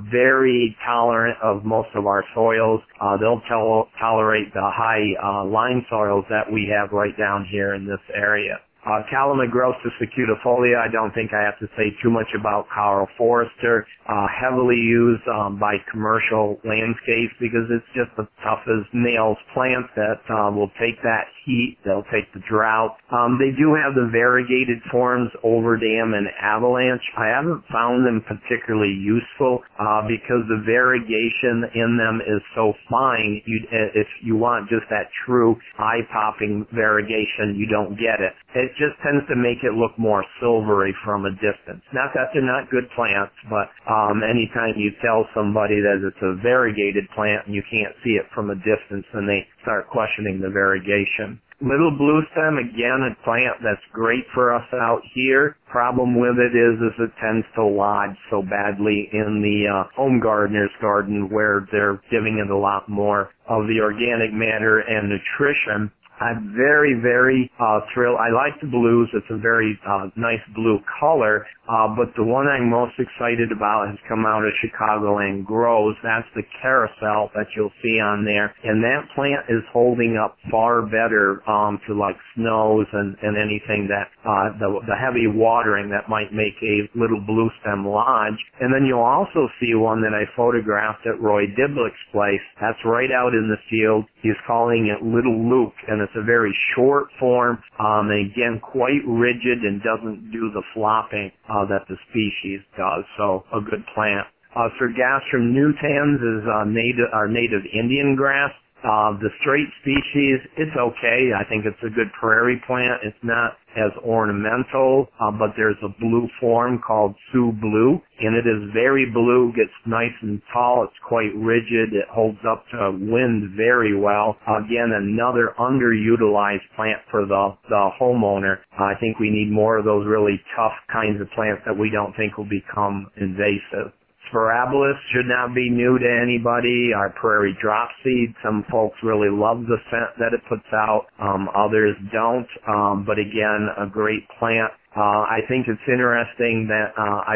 very tolerant of most of our soils. They'll tolerate the high lime soils that we have right down here in this area. Calamagrosta secutifolia, I don't think I have to say too much about. Carl Forrester, heavily used by commercial landscapes because it's just the tough as nails plant that will take that heat, they'll take the drought. They do have the variegated forms, overdam and avalanche. I haven't found them particularly useful because the variegation in them is so fine. If you want just that true eye-popping variegation, you don't get it. It just tends to make it look more silvery from a distance. Not that they're not good plants, but anytime you tell somebody that it's a variegated plant and you can't see it from a distance, then they start questioning the variegation. Little blue stem, again, a plant that's great for us out here. Problem with it is it tends to lodge so badly in the home gardener's garden where they're giving it a lot more of the organic matter and nutrition. I'm very, very thrilled. I like the blues. It's a very nice blue color. But the one I'm most excited about has come out of Chicago and grows. That's the carousel that you'll see on there. And that plant is holding up far better to like snows and anything that the heavy watering that might make a little blue stem lodge. And then you'll also see one that I photographed at Roy Diblick's place. That's right out in the field. He's calling it Little Luke, and it's a very short form, and again, quite rigid and doesn't do the flopping that the species does, so a good plant. Sargassum nutans is our native Indian grass. The straight species, it's okay. I think it's a good prairie plant. It's not as ornamental, but there's a blue form called Sioux Blue, and it is very blue, gets nice and tall. It's quite rigid. It holds up to wind very well. Again, another underutilized plant for the homeowner. I think we need more of those really tough kinds of plants that we don't think will become invasive. Spirabolus should not be new to anybody. Our prairie drop seed, some folks really love the scent that it puts out. Others don't. But again, a great plant. I think it's interesting that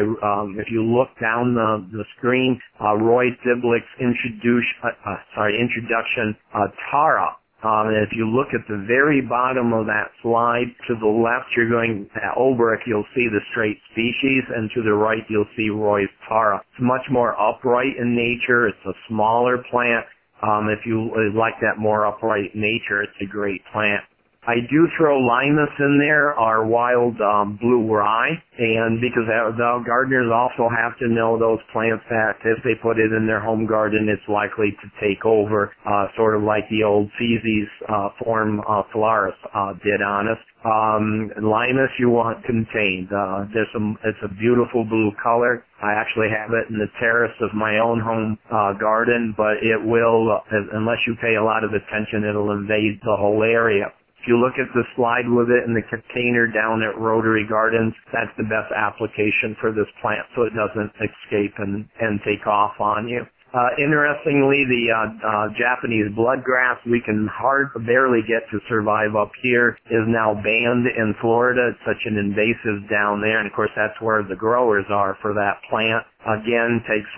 if you look down the screen, Roy Diblick's introduction, Tara. If you look at the very bottom of that slide, to the left you're going over, if you'll see the straight species, and to the right you'll see Roy's Tara. It's much more upright in nature. It's a smaller plant. If you like that more upright nature, it's a great plant. I do throw limas in there, our wild blue rye, and because the gardeners also have to know those plants that if they put it in their home garden, it's likely to take over, sort of like the old Feces form Phalaris did on us. Limas you want contained. It's a beautiful blue color. I actually have it in the terrace of my own home garden, but it will, unless you pay a lot of attention, it'll invade the whole area. If you look at the slide with it in the container down at Rotary Gardens, that's the best application for this plant so it doesn't escape and take off on you. Interestingly, the Japanese bloodgrass we can barely get to survive up here is now banned in Florida. It's such an invasive down there, and of course that's where the growers are for that plant. Again, takes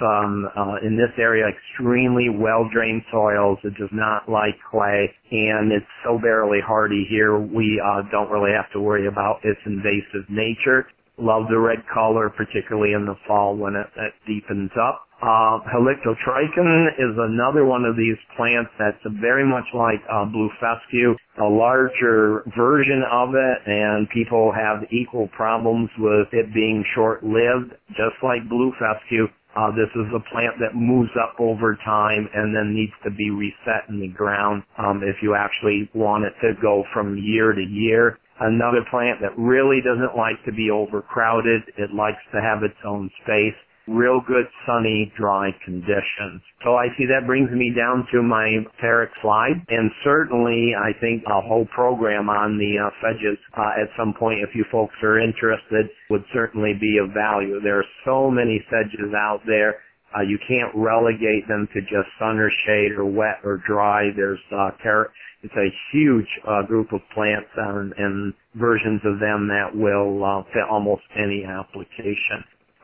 in this area extremely well-drained soils. It does not like clay, and it's so barely hardy here. We don't really have to worry about its invasive nature. Love the red color, particularly in the fall when it deepens up. Halictotrichum is another one of these plants that's very much like blue fescue, a larger version of it, and people have equal problems with it being short-lived, just like blue fescue. This is a plant that moves up over time and then needs to be reset in the ground if you actually want it to go from year to year. Another plant that really doesn't like to be overcrowded. It likes to have its own space. Real good sunny, dry conditions. So I see that brings me down to my Tarek slide, and certainly I think a whole program on the sedges at some point, if you folks are interested, would certainly be of value. There are so many sedges out there. You can't relegate them to just sun or shade or wet or dry. There's it's a huge group of plants and versions of them that will fit almost any application.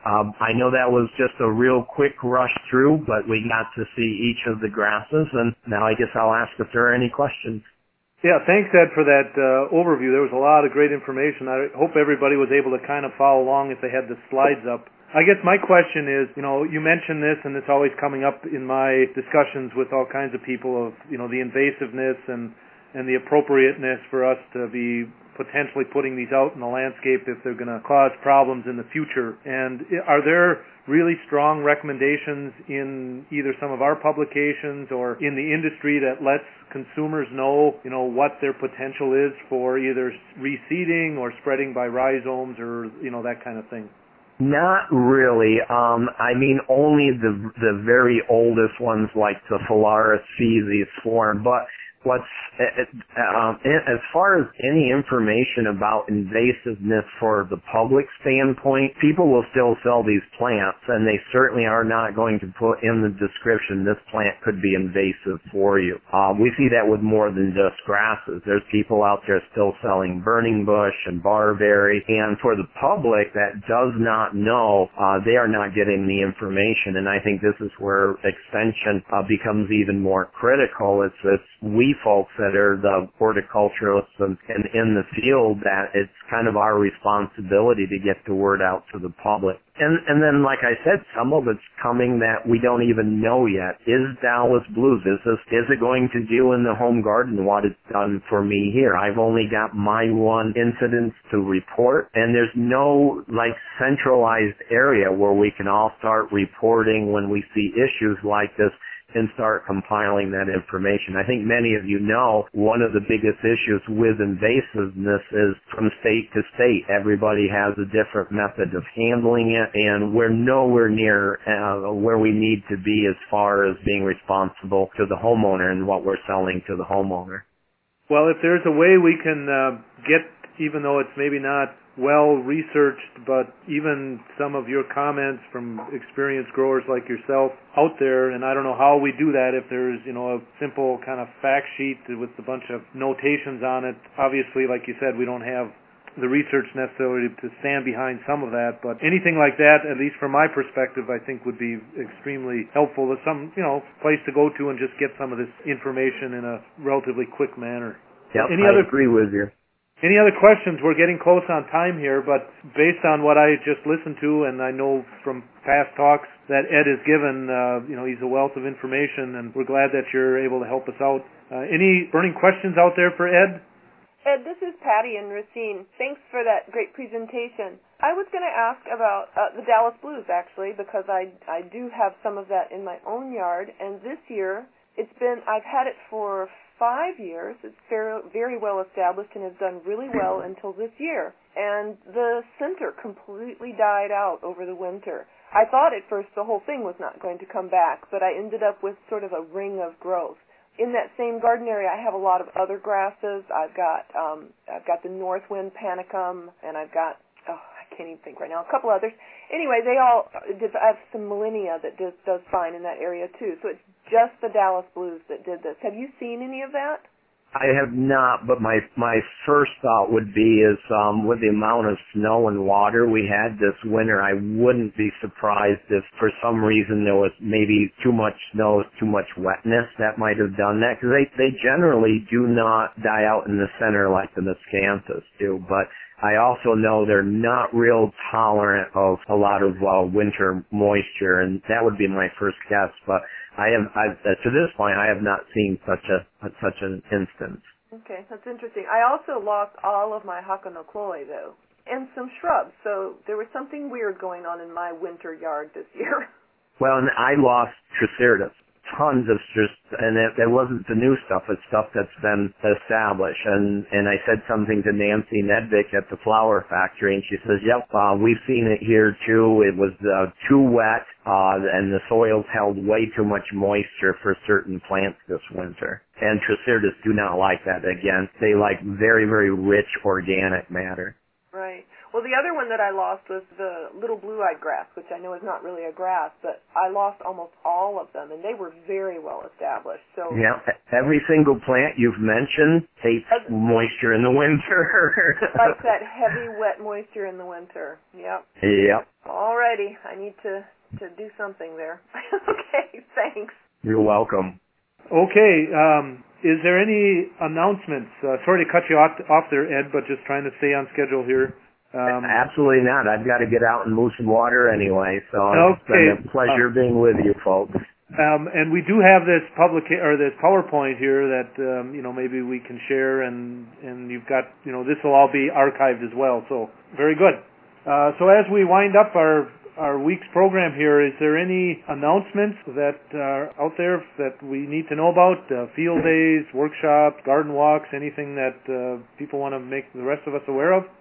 I know that was just a real quick rush through, but we got to see each of the grasses, and now I guess I'll ask if there are any questions. Yeah, thanks, Ed, for that overview. There was a lot of great information. I hope everybody was able to kind of follow along if they had the slides up. I guess my question is, you mentioned this, and it's always coming up in my discussions with all kinds of people of, the invasiveness and the appropriateness for us to be potentially putting these out in the landscape if they're going to cause problems in the future. And are there really strong recommendations in either some of our publications or in the industry that lets consumers know, what their potential is for either reseeding or spreading by rhizomes or, that kind of thing? Not really. Only the very oldest ones like the Phalaris species form, but as far as any information about invasiveness for the public standpoint, people will still sell these plants, and they certainly are not going to put in the description, this plant could be invasive for you. We see that with more than just grasses. There's people out there still selling burning bush and barberry, and for the public that does not know, they are not getting the information, and I think this is where extension becomes even more critical. It's we folks that are the horticulturalists and in the field that it's kind of our responsibility to get the word out to the public. And then, like I said, some of it's coming that we don't even know yet. Is Dallas Blues, is it going to do in the home garden what it's done for me here? I've only got my one incident to report, and there's no, centralized area where we can all start reporting when we see issues like this and start compiling that information. I think many of you know one of the biggest issues with invasiveness is from state to state. Everybody has a different method of handling it, and we're nowhere near where we need to be as far as being responsible to the homeowner and what we're selling to the homeowner. Well, if there's a way we can get, even though it's maybe not well researched, but even some of your comments from experienced growers like yourself out there, and I don't know how we do that, if there's, a simple kind of fact sheet with a bunch of notations on it. Obviously, like you said, we don't have the research necessarily to stand behind some of that, but anything like that, at least from my perspective, I think would be extremely helpful. There's some, place to go to and just get some of this information in a relatively quick manner. Yep, I agree with you. Any other questions? We're getting close on time here, but based on what I just listened to, and I know from past talks that Ed has given, he's a wealth of information, and we're glad that you're able to help us out. Any burning questions out there for Ed? Ed, this is Patty in Racine. Thanks for that great presentation. I was going to ask about the Dallas Blues, actually, because I do have some of that in my own yard, and this year I've had it for 5 years. It's very well established and has done really well until this year. And the center completely died out over the winter. I thought at first the whole thing was not going to come back, but I ended up with sort of a ring of growth. In that same garden area, I have a lot of other grasses. I've got the Northwind panicum, and I've got, I can't even think right now. A couple others. Anyway, they all have some Millennia that does fine in that area too. So it's just the Dallas Blues that did this. Have you seen any of that? I have not, but my first thought would be is with the amount of snow and water we had this winter, I wouldn't be surprised if for some reason there was maybe too much snow, too much wetness that might have done that, because they generally do not die out in the center like the miscanthus do, but I also know they're not real tolerant of a lot of winter moisture, and that would be my first guess, but to this point, I have not seen such an instance. Okay, that's interesting. I also lost all of my Hakanokloe, though, and some shrubs, so there was something weird going on in my winter yard this year. Well, and I lost Triceratops. Tons of and it wasn't the new stuff, it's stuff that's been established. And I said something to Nancy Nedvik at the flower factory, and she says, yep, we've seen it here too. It was too wet, and the soils held way too much moisture for certain plants this winter. And Triceratops do not like that. Again, they like very, very rich organic matter. Right. Well, the other one that I lost was the little blue-eyed grass, which I know is not really a grass, but I lost almost all of them, and they were very well established. So yeah, every single plant you've mentioned hates moisture in the winter. Like that heavy, wet moisture in the winter. Yep. Yep. All righty. I need to do something there. Okay, thanks. You're welcome. Okay, is there any announcements? Sorry to cut you off there, Ed, but just trying to stay on schedule here. Absolutely not. I've got to get out and move some water anyway, so it's been a pleasure being with you folks. And we do have this this PowerPoint here that maybe we can share, and you've got this will all be archived as well. So very good. So as we wind up our week's program here, is there any announcements that are out there that we need to know about? Field days, workshops, garden walks, anything that people want to make the rest of us aware of?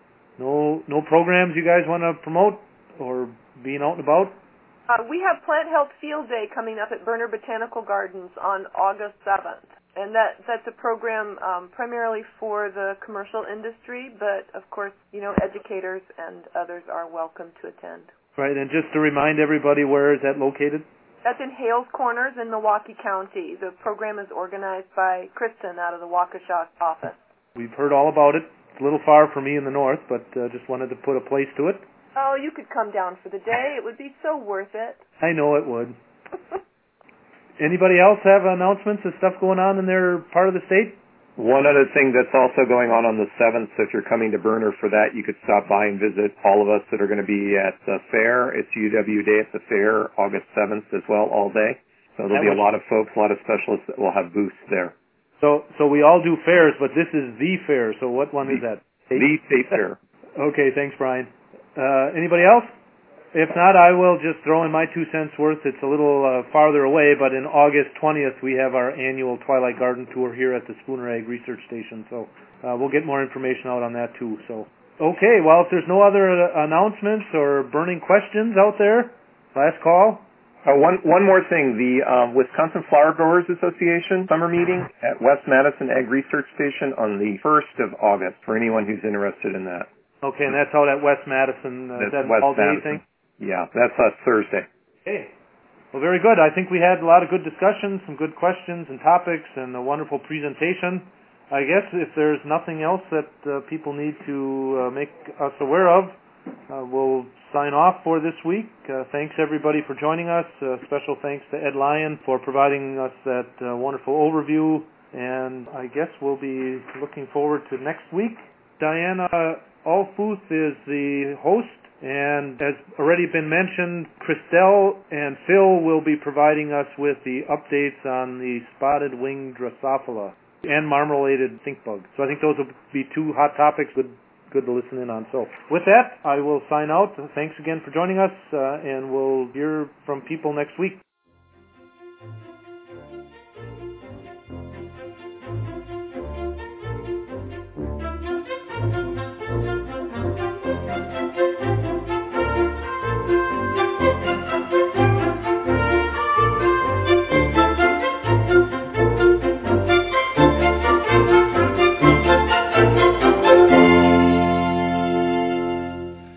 No programs you guys want to promote or being out and about? We have Plant Health Field Day coming up at Berner Botanical Gardens on August 7th. And that's a program primarily for the commercial industry, but of course, educators and others are welcome to attend. Right, and just to remind everybody, where is that located? That's in Hales Corners in Milwaukee County. The program is organized by Kristen out of the Waukesha office. We've heard all about it. It's a little far for me in the north, but just wanted to put a place to it. Oh, you could come down for the day. It would be so worth it. I know it would. Anybody else have announcements of stuff going on in their part of the state? One other thing that's also going on the 7th, so if you're coming to Berner for that, you could stop by and visit all of us that are going to be at the fair. It's UW Day at the fair, August 7th as well, all day. So there'll be a lot of folks, a lot of specialists that will have booths there. So we all do fairs, but this is the fair. So what one is that? The State Fair. Okay, thanks, Brian. Anybody else? If not, I will just throw in my 2 cents worth. It's a little farther away, but in August 20th, we have our annual Twilight Garden Tour here at the Spooner Ag Research Station. So we'll get more information out on that, too. So, okay, well, if there's no other announcements or burning questions out there, last call. One more thing. The Wisconsin Flower Growers Association summer meeting at West Madison Ag Research Station on the 1st of August for anyone who's interested in that. Okay, and that's out at West Madison. That's that West all-day Madison. thing? Yeah, that's Thursday. Okay. Well, very good. I think we had a lot of good discussions, some good questions and topics, and a wonderful presentation. I guess if there's nothing else that people need to make us aware of, we'll sign off for this week. Thanks, everybody, for joining us. Special thanks to Ed Lyon for providing us that wonderful overview. And I guess we'll be looking forward to next week. Diana Alfuth is the host. And as already been mentioned, Christelle and Phil will be providing us with the updates on the spotted winged Drosophila and marmorated stink bug. So I think those will be 2 hot topics good to listen in on. So with that, I will sign out. Thanks again for joining us, and we'll hear from people next week.